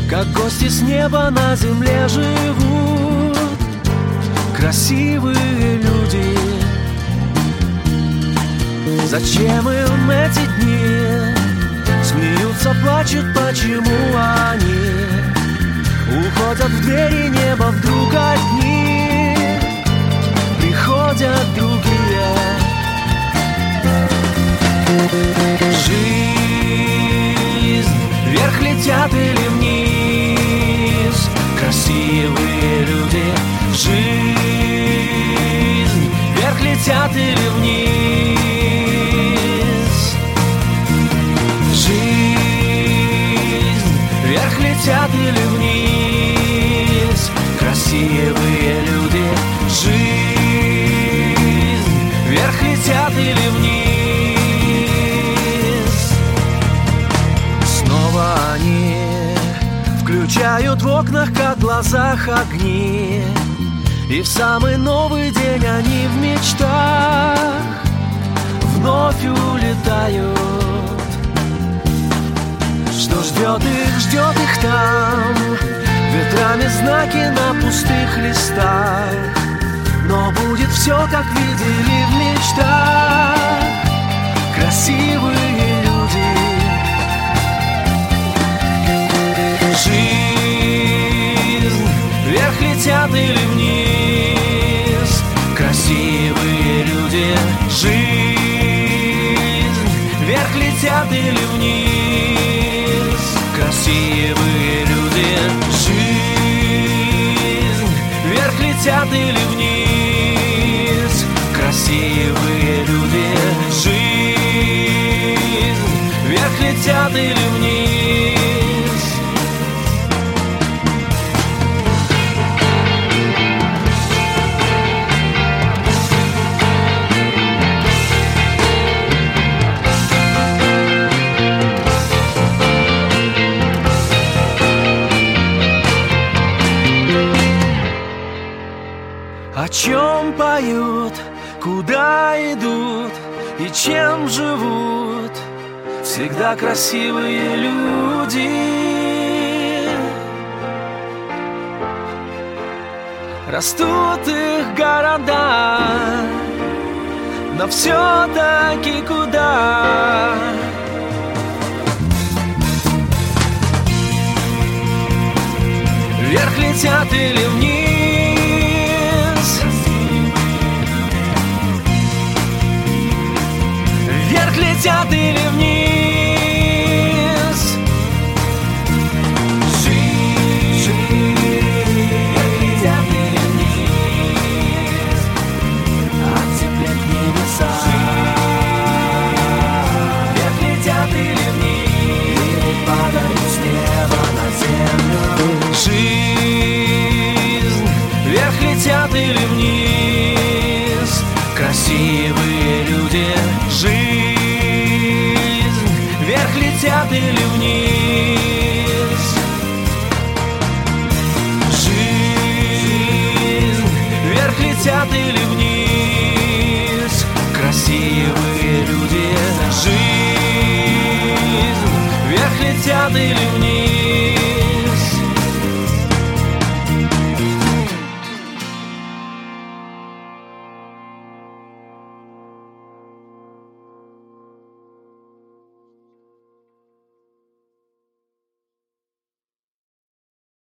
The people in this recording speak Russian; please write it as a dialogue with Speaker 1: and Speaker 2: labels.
Speaker 1: как гости с неба на земле живут красивые люди. Зачем им эти дни? Смеются, плачут, почему они уходят в двери неба вдруг одни? Приходят другие. Жизнь, вверх летят или вниз красивые люди. Жизнь, вверх летят или вниз. Жизнь, вверх летят или вниз красивые люди. Жизнь, вверх летят или вниз. Снова они включают в окнах, как в глазах огни, и в самый новый день они в мечтах вновь улетают. Что ждет их там? Ветрами знаки на пустых листах. Но будет все, как видели в мечтах красивые люди. Жизнь, вверх летят или вниз красивые люди. Жизнь, вверх летят или вниз красивые люди. Жизнь, вверх летят или вниз красивые люди. Жизнь, вверх летят или вниз. О чем поют, куда идут и чем живут всегда красивые люди. Растут их города, но все-таки куда? Вверх летят или вниз? Вверх летят или вниз? Жизнь, вверх летят или вниз? Оттеплять небеса. Вверх летят или вниз? Или падают с неба на землю? Жизнь, вверх летят или вниз красивые люди. Жизнь, вверх летят или вниз? Жизнь, вверх летят или вниз красивые люди. Жизнь, вверх летят или вниз?